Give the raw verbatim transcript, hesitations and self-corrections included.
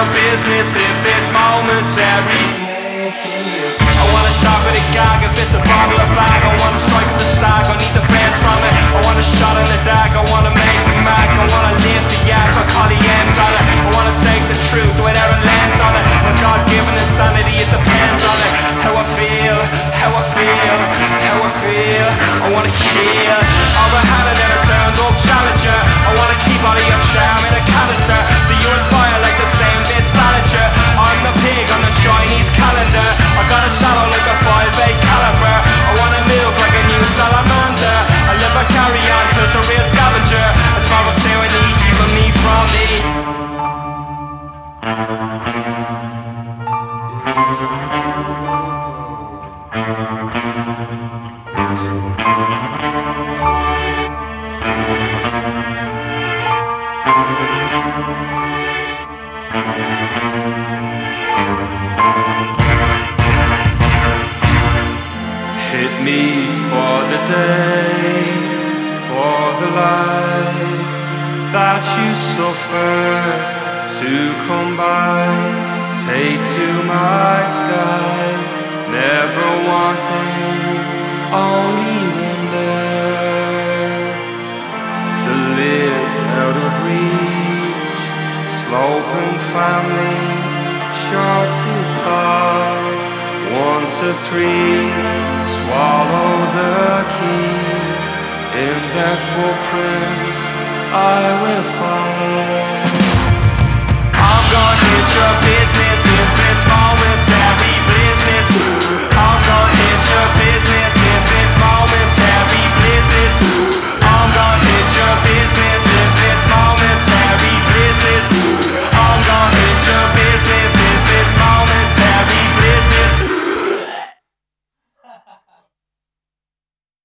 your business if it's momentary. I wanna talk with a gag if it's a bottle or bag. I wanna strike at the sag, I need the fans from it. I want a shot in the dag, I wanna make the mag. I wanna live the yak, I call the ends on it. I wanna take the truth without a lens on it. My God-given insanity, it depends on it. How I feel, how I feel, how I feel. I wanna kill all the hand and then I turned up challenger. I wanna keep all of your charm in a canister. Do you inspire like the same bit salager? I'm the pig on the Chinese calendar. I got a shadow like a five eight caliber. I wanna move like a new salamander. I live a carry on, who's a real scavenger. It's moral tyranny keeping me from me. Hit me for the day, for the life that you suffer to come by. Take to my sky, never wanting, only wonder. To live out of reach, sloping family, short to tall. One to three, swallow the key. In their footprints, I will follow. I'm gonna hit your business